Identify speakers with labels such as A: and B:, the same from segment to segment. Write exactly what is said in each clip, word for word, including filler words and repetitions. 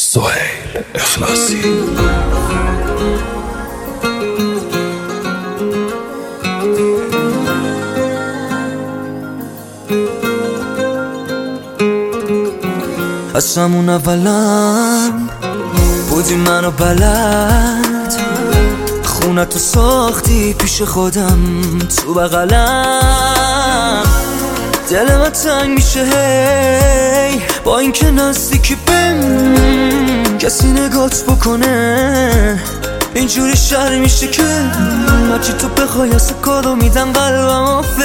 A: سهیل اخلاصی.
B: از همون اولا بودی منو بلد، خونتو ساختی پیش خودم تو بغلم. دل من تنگ میشه هی با اینکه نزدیکی بهم کسی نگات بکنه. اینجوری شر میشه که هرچی تو بخوای از کادو میدم قلبم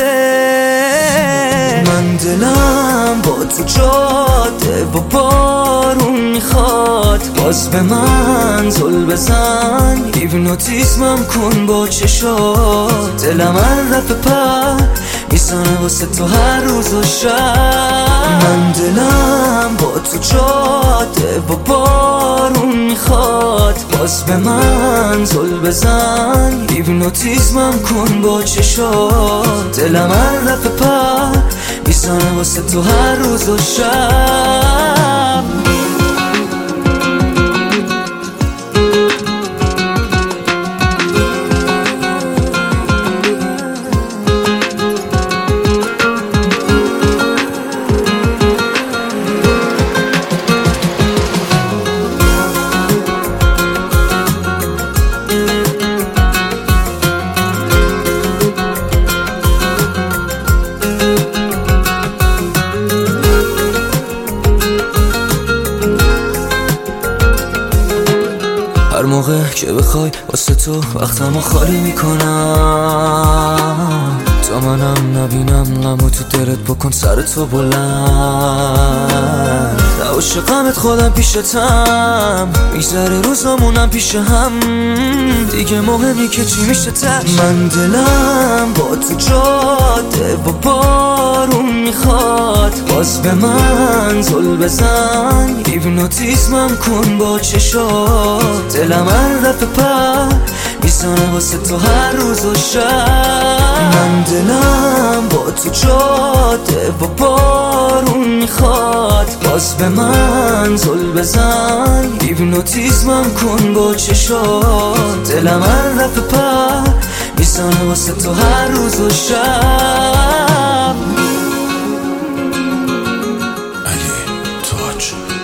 B: آفه. من دلم با تو جاده و بارون میخواد، باز به من زل بزن هیپنوتیزمم کن با چشات. دلم هر دفعه پر میزنه واسه تو هر روز و شب. من دلم با تو جاده و بارون میخواد، باز به من زل بزن هیپنوتیزمم کن با چشات. دلم هر دفعه پر میزنه واسه تو هر روز و شب. هر موقع که بخوای واسه تو وقتمو خالی میکنم، تا منم نبینم غمو تو دلت بکن سر تو بلند. عاشقمت خودم پیشتم، میگذره روزامونم پیش هم، دیگه مهمی که چی میشه تش. من دلم با تو جاده و بارون میخواد، باز به من زل بزن هیپنوتیزمم کن با چشات. دلم هر دفعه پر میزنه واسه تو هر روز و شب. من دلم با تو جاده و بارون میخواد، باز به من زل بزن هیپنوتیزمم کن با چشات. دلم هر دفعه پر میزنه واسه تو هر روز و شب.
A: علی تاج